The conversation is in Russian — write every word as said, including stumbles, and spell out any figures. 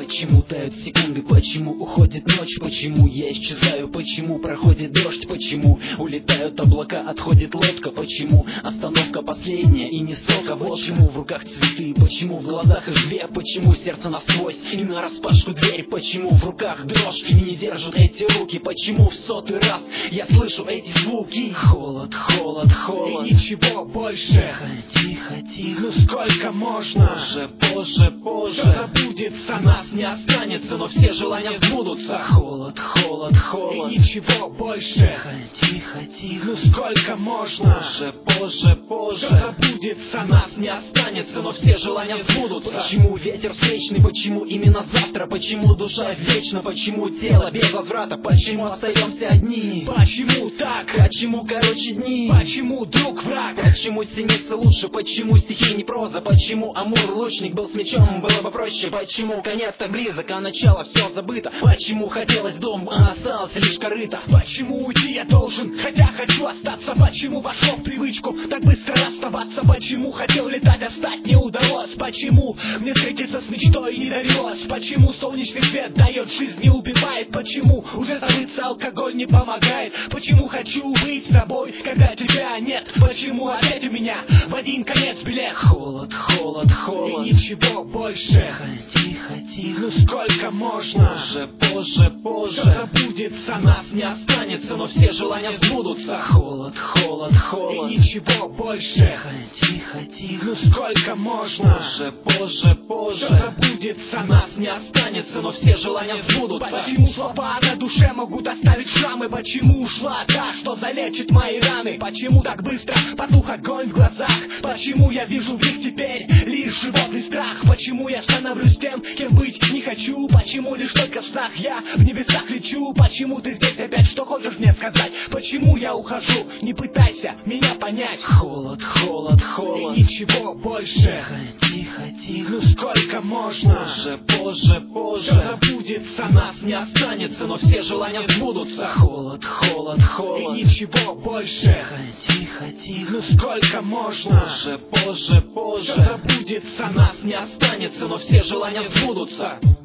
Почему тают секунды, почему уходит ночь, почему я исчезаю, почему проходит дождь, почему улетают облака, отходит лодка, почему остановка последняя и не сока, почему в руках цветы, почему в глазах их две, почему сердце насквозь и нараспашку дверь, почему в руках дрожь и не держат эти руки, почему в сотый раз я слышу эти звуки. Холод, холод, холод и ничего больше. Тихо, тихо, тихо, ну сколько можно? Позже, позже, позже все забудется, нас не останется, но все желания сбудутся. Холод, холод, холод и ничего больше. Тихо, тихо, тихо, ну сколько можно? Позже, позже, позже все забудется, нас не останется, но все желания сбудутся. Почему ветер встречный, почему именно завтра, почему душа вечна, почему тело без возврата, почему остаемся одни, почему так, почему короче дни, почему друг враг, почему синица лучше, почему стихи не проза, почему Амур лучник был с мечом, было бы проще, почему конец так близок, а начало все забыто, почему хотелось дом, а осталось лишь корыто, почему уйти я должен, хотя хочу остаться, почему вошел в привычку так быстро расставаться, почему хотел летать, а стать не удалось, почему мне встретиться с мечтой и не довелось, почему солнечный свет дает жизнь, не убивает, почему уже забыться алкоголь не помогает, почему хочу быть с тобой, когда тебя нет, почему опять у меня в один конец билет. Холод, холод, холод и ничего больше. Тихо, тихо, тихо, ну сколько можно? Позже, позже, позже все забудется, нас не останется, но все желания сбудутся. Холод, холод, холод и ничего больше. Тихо, тихо, тихо, ну сколько можно? Позже, позже, позже все забудется, нас не останется, но все желания сбудутся. Почему слова на душе могут оставить шрамы? Почему ушла та, что залечит мои раны? Почему так быстро потух огонь в глазах? Почему я вижу в них теперь лишь животный страх? Почему я становлюсь тем, кем быть не хочу? Почему лишь только в снах я в небесах лечу? Почему ты здесь опять, что хочешь мне сказать? Почему я ухожу? Не пытайся меня понять. Холод, холод, холод и ничего больше. Тихо, тихо, тихо, ну сколько можно? Позже, позже, позже все забудется, нас не останется, но все желания сбудутся. Холод, холод, холод и ничего больше. Тихо, тихо, тихо, ну сколько можно? Позже, позже, позже все забудется, нас не останется, но все желания сбудутся.